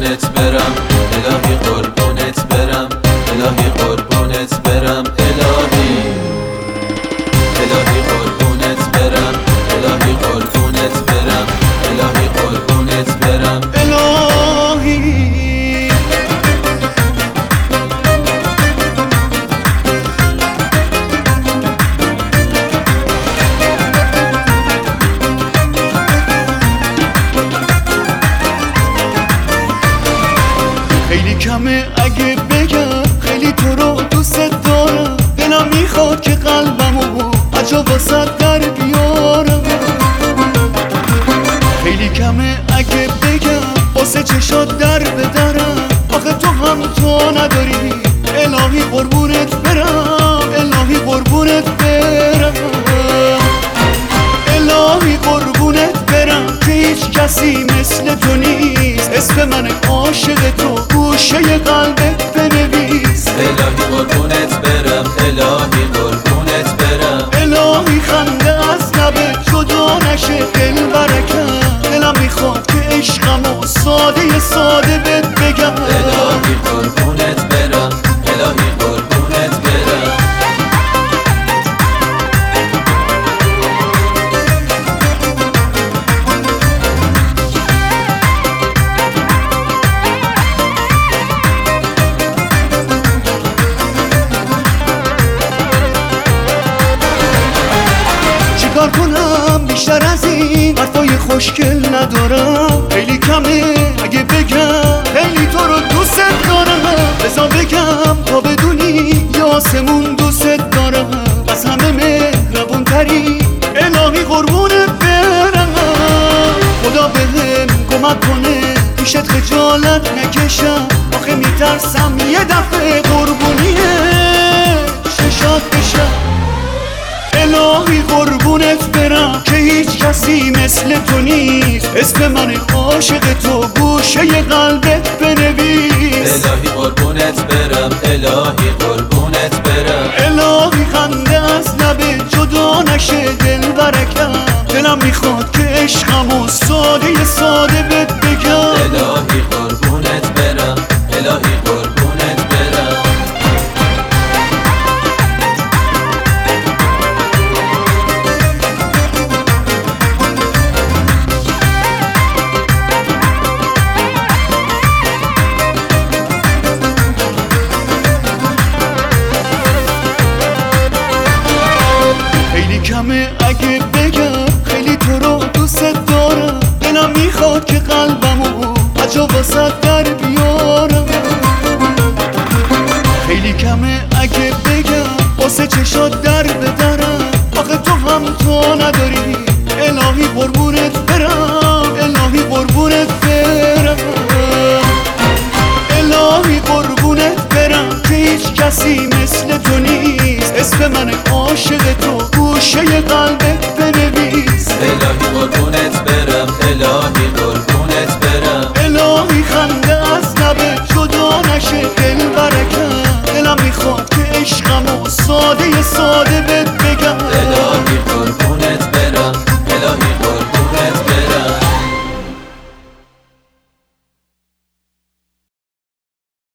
قربونت برم الهی، قربونت برم الهی، قربونت برم الهی، الهی قربونت برم الهی، قربونت برم الهی، قربونت برم الهی. خیلی کمه اگه بگم خیلی تو رو دوست دارم، دلم میخواد که قلبمو عجا واسه در بیارم. خیلی کمه اگه بگم واسه چشات در بدرم، آخه تو هم تو نداری. الهی قربونت برم الهی، قربونت برم الهی، قربونت برم که هیچ کسی مثل تو نیست. اسم من عاشق تو گوشه قلبت بنویس. الهی قربونت برم الهی، قربونت برم الهی خنده از لبت جدا نشه دل برکم. دلم میخواد که عشقمو ساده ساده بهت بگم. الهی قربونت برم الهی، قربونت برم چیکار کنم بیشتر از این حرفای خوشگل ندارم. خیلی کمه اگه بگم خیلی تو رو دوست دارم. بذار بگم تا بدونی یا آسمون دوست دارم. از همه مهربون تری الهی، قربونت برم. خدا بهم کمک کنه پیشت خجالت نکشم، آخه میترسم یه دفعه قربونیه ششات بشم. الهی قربونت برم که هیچ کسی مثل تو نیست. اسم من عاشق تو گوشه قلبت بنویس. الهی قربونت برم الهی، قربونت برم الهی خنده از لبت جدا نشه دل برکم. دلم میخواد که عشقمو ساده ساده بهت بگم. الهی قربونت برم الهی، قربونت برم خیلی کمه اگه بگم خیلی تو رو دوست دارم. دلم میخواد که قلبمو عجا واسه در بیارم. خیلی کمه اگه بگم واسه چشات در بدرم، آخه تو هم تو نداری. الهی قربونت برم الهی، قربونت برم الهی، قربونت برم که هیچ کسی مثل تو نیست. اسم من عاشق تو گوشه قلبت